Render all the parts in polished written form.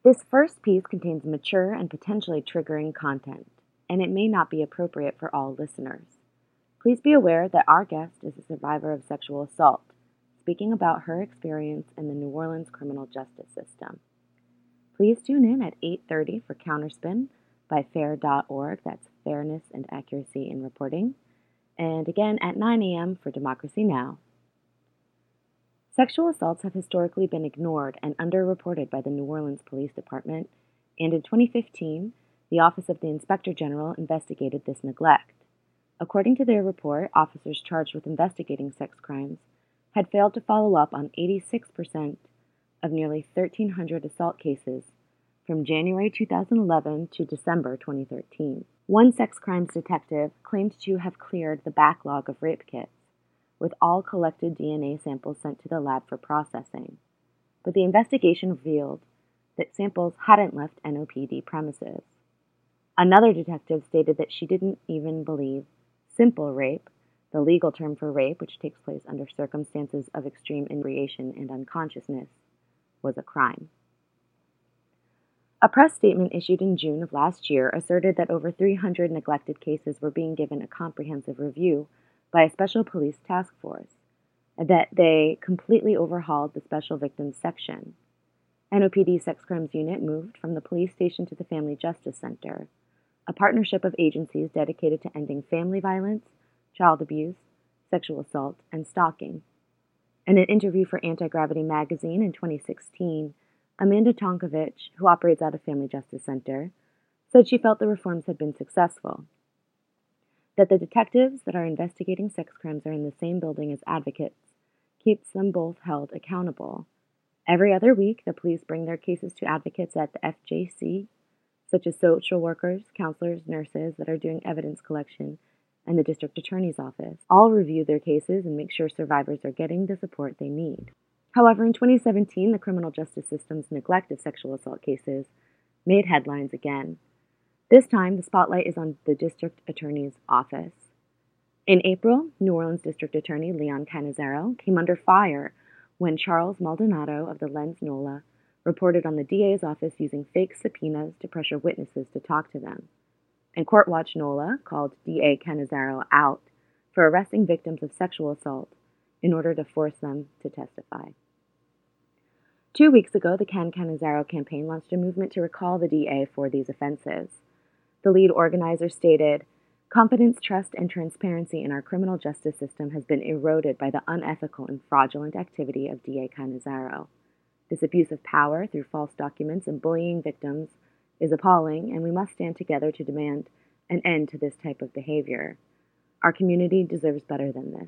This first piece contains mature and potentially triggering content, and it may not be appropriate for all listeners. Please be aware that our guest is a survivor of sexual assault, speaking about her experience in the New Orleans criminal justice system. Please tune in at 8:30 for Counterspin by FAIR.org, that's Fairness and Accuracy in Reporting, and again at 9 a.m. for Democracy Now! Sexual assaults have historically been ignored and underreported by the New Orleans Police Department, and in 2015, the Office of the Inspector General investigated this neglect. According to their report, officers charged with investigating sex crimes had failed to follow up on 86% of nearly 1,300 assault cases from January 2011 to December 2013. One sex crimes detective claimed to have cleared the backlog of rape kits, with all collected DNA samples sent to the lab for processing. But the investigation revealed that samples hadn't left NOPD premises. Another detective stated that she didn't even believe simple rape, the legal term for rape, which takes place under circumstances of extreme inebriation and unconsciousness, was a crime. A press statement issued in June of last year asserted that over 300 neglected cases were being given a comprehensive review by a special police task force, and that they completely overhauled the Special Victims Section. NOPD Sex Crimes Unit moved from the police station to the Family Justice Center, a partnership of agencies dedicated to ending family violence, child abuse, sexual assault, and stalking. In an interview for Anti-Gravity magazine in 2016, Amanda Tonkovich, who operates out of Family Justice Center, said she felt the reforms had been successful, that the detectives that are investigating sex crimes are in the same building as advocates keeps them both held accountable. Every other week, the police bring their cases to advocates at the FJC, such as social workers, counselors, nurses that are doing evidence collection, and the district attorney's office. All review their cases and make sure survivors are getting the support they need. However, in 2017, the criminal justice system's neglect of sexual assault cases made headlines again. This time, the spotlight is on the district attorney's office. In April, New Orleans District Attorney Leon Cannizzaro came under fire when Charles Maldonado of the Lens NOLA reported on the DA's office using fake subpoenas to pressure witnesses to talk to them. And Court Watch NOLA called DA Cannizzaro out for arresting victims of sexual assault in order to force them to testify. 2 weeks ago, the Ken Cannizzaro campaign launched a movement to recall the DA for these offenses. The lead organizer stated, "Confidence, trust, and transparency in our criminal justice system has been eroded by the unethical and fraudulent activity of DA Cannizzaro. This abuse of power through false documents and bullying victims is appalling, and we must stand together to demand an end to this type of behavior. Our community deserves better than this."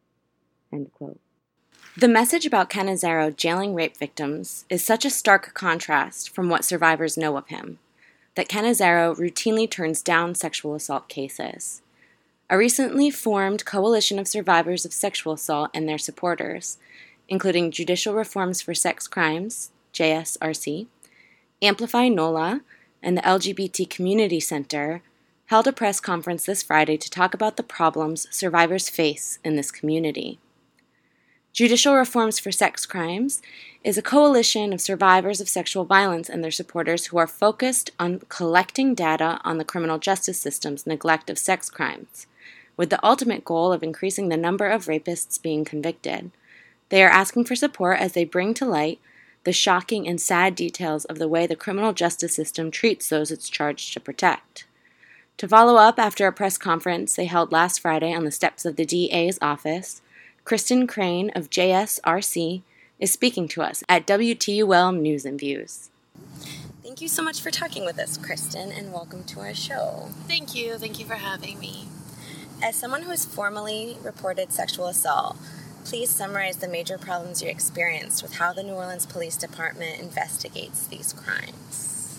End quote. The message about Cannizzaro jailing rape victims is such a stark contrast from what survivors know of him, that Cannizzaro routinely turns down sexual assault cases. A recently formed coalition of survivors of sexual assault and their supporters, including Judicial Reforms for Sex Crimes, JSRC, Amplify NOLA, and the LGBT Community Center, held a press conference this Friday to talk about the problems survivors face in this community. Judicial Reforms for Sex Crimes is a coalition of survivors of sexual violence and their supporters who are focused on collecting data on the criminal justice system's neglect of sex crimes, with the ultimate goal of increasing the number of rapists being convicted. They are asking for support as they bring to light the shocking and sad details of the way the criminal justice system treats those it's charged to protect. To follow up after a press conference they held last Friday on the steps of the DA's office, Kristen Crane of JSRC is speaking to us at WTUL News and Views. Thank you so much for talking with us, Kristen, and welcome to our show. Thank you. Thank you for having me. As someone who has formally reported sexual assault, please summarize the major problems you experienced with how the New Orleans Police Department investigates these crimes.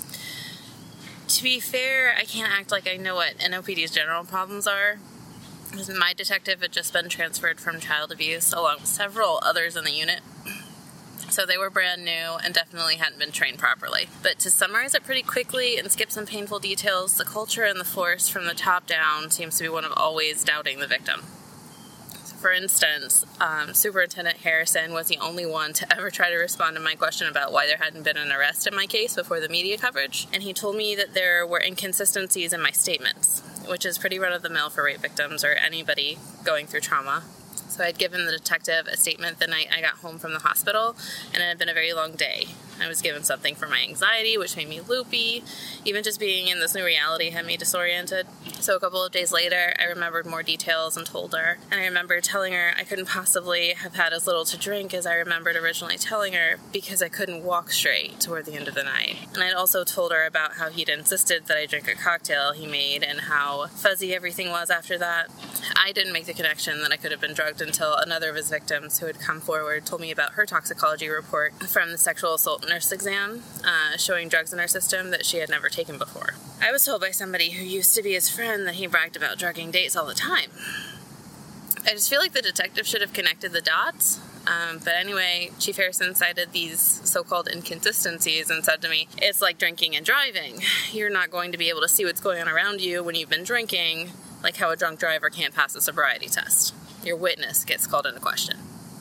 To be fair, I can't act like I know what NOPD's general problems are. My detective had just been transferred from child abuse along with several others in the unit. So they were brand new and definitely hadn't been trained properly. But to summarize it pretty quickly and skip some painful details, the culture and the force from the top down seems to be one of always doubting the victim. So For instance, Superintendent Harrison was the only one to ever try to respond to my question about why there hadn't been an arrest in my case before the media coverage, and he told me that there were inconsistencies in my statements, which is pretty run-of-the-mill for rape victims or anybody going through trauma. So I had given the detective a statement the night I got home from the hospital, and it had been a very long day. I was given something for my anxiety, which made me loopy. Even just being in this new reality had me disoriented. So a couple of days later, I remembered more details and told her. And I remember telling her I couldn't possibly have had as little to drink as I remembered originally telling her because I couldn't walk straight toward the end of the night. And I'd also told her about how he'd insisted that I drink a cocktail he made and how fuzzy everything was after that. I didn't make the connection that I could have been drugged until another of his victims who had come forward told me about her toxicology report from the sexual assault nurse exam, showing drugs in her system that she had never taken before. I was told by somebody who used to be his friend that he bragged about drugging dates all the time. I just feel like the detective should have connected the dots. But anyway, Chief Harrison cited these so-called inconsistencies and said to me, it's like drinking and driving. You're not going to be able to see what's going on around you when you've been drinking, like how a drunk driver can't pass a sobriety test. Your witness gets called into question.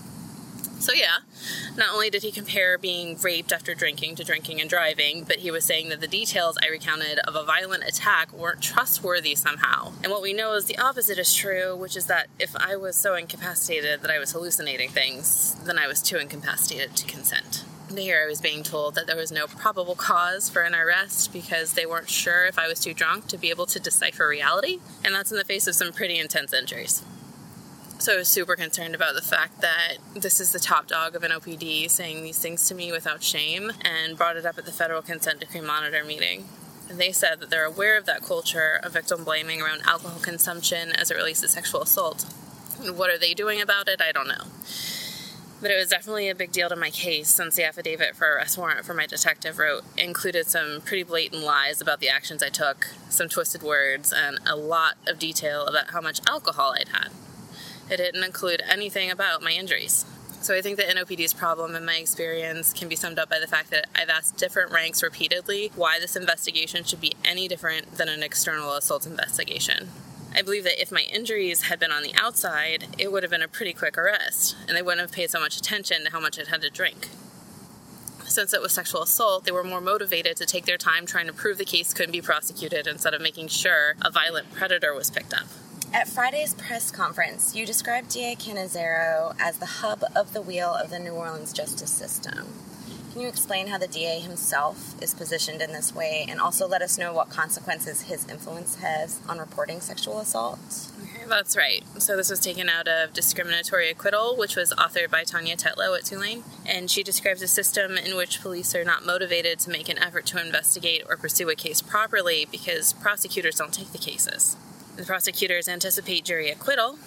So yeah, not only did he compare being raped after drinking to drinking and driving, but he was saying that the details I recounted of a violent attack weren't trustworthy somehow. And what we know is the opposite is true, which is that if I was so incapacitated that I was hallucinating things, then I was too incapacitated to consent. And here I was being told that there was no probable cause for an arrest because they weren't sure if I was too drunk to be able to decipher reality, and that's in the face of some pretty intense injuries. So I was super concerned about the fact that this is the top dog of an OPD saying these things to me without shame, and brought it up at the Federal Consent Decree Monitor meeting. And they said that they're aware of that culture of victim blaming around alcohol consumption as it relates to sexual assault. And what are they doing about it? I don't know. But it was definitely a big deal to my case since the affidavit for arrest warrant for my detective wrote included some pretty blatant lies about the actions I took, some twisted words, and a lot of detail about how much alcohol I'd had. It didn't include anything about my injuries. So I think that NOPD's problem, in my experience, can be summed up by the fact that I've asked different ranks repeatedly why this investigation should be any different than an external assault investigation. I believe that if my injuries had been on the outside, it would have been a pretty quick arrest, and they wouldn't have paid so much attention to how much I'd had to drink. Since it was sexual assault, they were more motivated to take their time trying to prove the case couldn't be prosecuted instead of making sure a violent predator was picked up. At Friday's press conference, you described D.A. Cannizzaro as the hub of the wheel of the New Orleans justice system. Can you explain how the DA himself is positioned in this way, and also let us know what consequences his influence has on reporting sexual assault? Okay, that's right. So this was taken out of Discriminatory Acquittal, which was authored by Tanya Tetlow at Tulane, and she describes a system in which police are not motivated to make an effort to investigate or pursue a case properly because prosecutors don't take the cases. The prosecutors anticipate jury acquittal,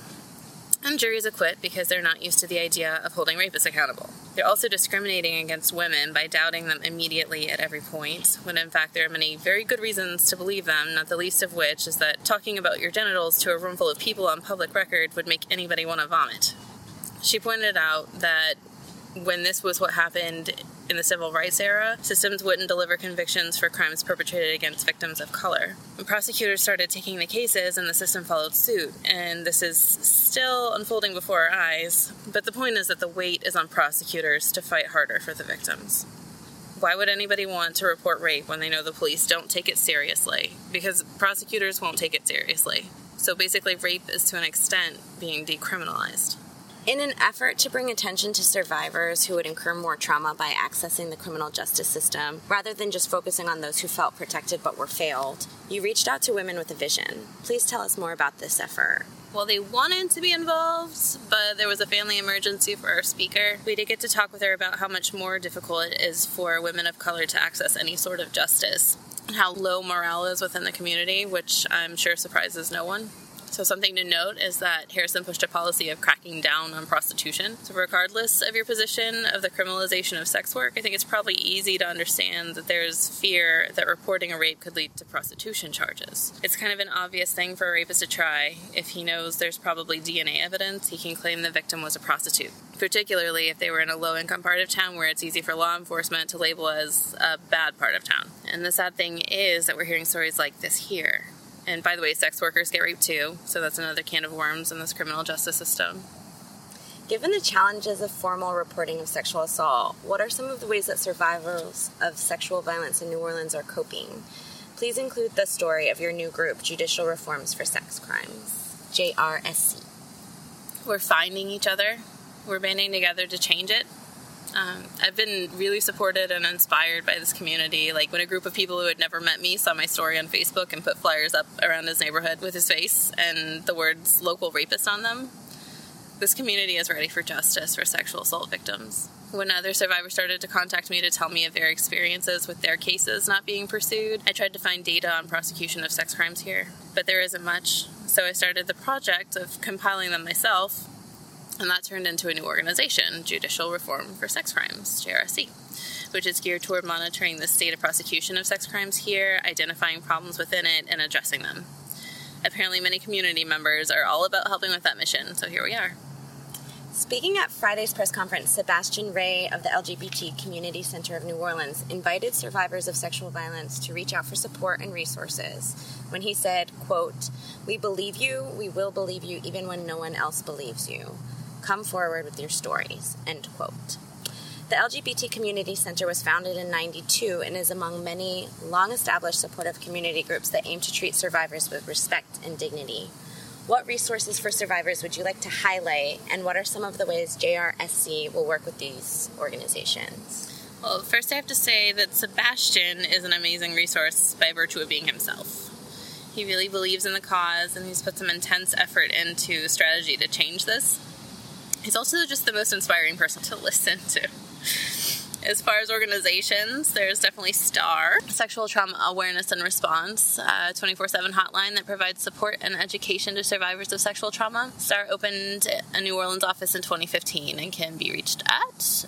and juries acquit because they're not used to the idea of holding rapists accountable. They're also discriminating against women by doubting them immediately at every point, when in fact there are many very good reasons to believe them, not the least of which is that talking about your genitals to a room full of people on public record would make anybody want to vomit. She pointed out that when this was what happened in the civil rights era, systems wouldn't deliver convictions for crimes perpetrated against victims of color. When prosecutors started taking the cases, and the system followed suit, and this is still unfolding before our eyes, but the point is that the weight is on prosecutors to fight harder for the victims. Why would anybody want to report rape when they know the police don't take it seriously? Because prosecutors won't take it seriously. So basically, rape is to an extent being decriminalized. In an effort to bring attention to survivors who would incur more trauma by accessing the criminal justice system, rather than just focusing on those who felt protected but were failed, you reached out to Women with a Vision. Please tell us more about this effort. Well, they wanted to be involved, but there was a family emergency for our speaker. We did get to talk with her about how much more difficult it is for women of color to access any sort of justice, and how low morale is within the community, which I'm sure surprises no one. So something to note is that Harrison pushed a policy of cracking down on prostitution. So regardless of your position of the criminalization of sex work, I think it's probably easy to understand that there's fear that reporting a rape could lead to prostitution charges. It's kind of an obvious thing for a rapist to try. If he knows there's probably DNA evidence, he can claim the victim was a prostitute, particularly if they were in a low-income part of town where it's easy for law enforcement to label as a bad part of town. And the sad thing is that we're hearing stories like this here. And by the way, sex workers get raped too, so that's another can of worms in this criminal justice system. Given the challenges of formal reporting of sexual assault, what are some of the ways that survivors of sexual violence in New Orleans are coping? Please include the story of your new group, Judicial Reforms for Sex Crimes, JRSC. We're finding each other. We're banding together to change it. I've been really supported and inspired by this community. Like when a group of people who had never met me saw my story on Facebook and put flyers up around his neighborhood with his face and the words "local rapist" on them. This community is ready for justice for sexual assault victims. When other survivors started to contact me to tell me of their experiences with their cases not being pursued, I tried to find data on prosecution of sex crimes here, but there isn't much. So I started the project of compiling them myself, and that turned into a new organization, Judicial Reform for Sex Crimes, JRSC, which is geared toward monitoring the state of prosecution of sex crimes here, identifying problems within it, and addressing them. Apparently many community members are all about helping with that mission, so here we are. Speaking at Friday's press conference, Sebastian Ray of the LGBT Community Center of New Orleans invited survivors of sexual violence to reach out for support and resources when he said, quote, "We believe you, we will believe you even when no one else believes you. Come forward with your stories," end quote. The LGBT Community Center was founded in 1992 and is among many long-established supportive community groups that aim to treat survivors with respect and dignity. What resources for survivors would you like to highlight, and what are some of the ways JRSC will work with these organizations? Well, first I have to say that Sebastian is an amazing resource by virtue of being himself. He really believes in the cause, and he's put some intense effort into strategy to change this. He's also just the most inspiring person to listen to. As far as organizations, there's definitely STAR, Sexual Trauma Awareness and Response, a 24/7 hotline that provides support and education to survivors of sexual trauma. STAR opened a New Orleans office in 2015 and can be reached at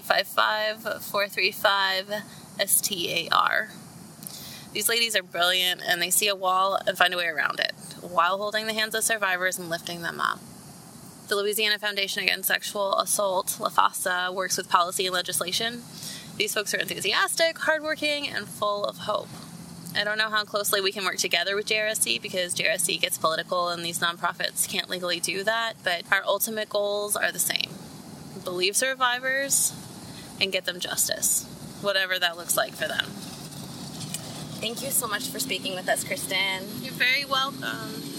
855-435-STAR. These ladies are brilliant, and they see a wall and find a way around it, while holding the hands of survivors and lifting them up. The Louisiana Foundation Against Sexual Assault, LaFASA, works with policy and legislation. These folks are enthusiastic, hardworking, and full of hope. I don't know how closely we can work together with JRSC because JRSC gets political and these nonprofits can't legally do that, but our ultimate goals are the same. Believe survivors and get them justice, whatever that looks like for them. Thank you so much for speaking with us, Kristen. You're very welcome.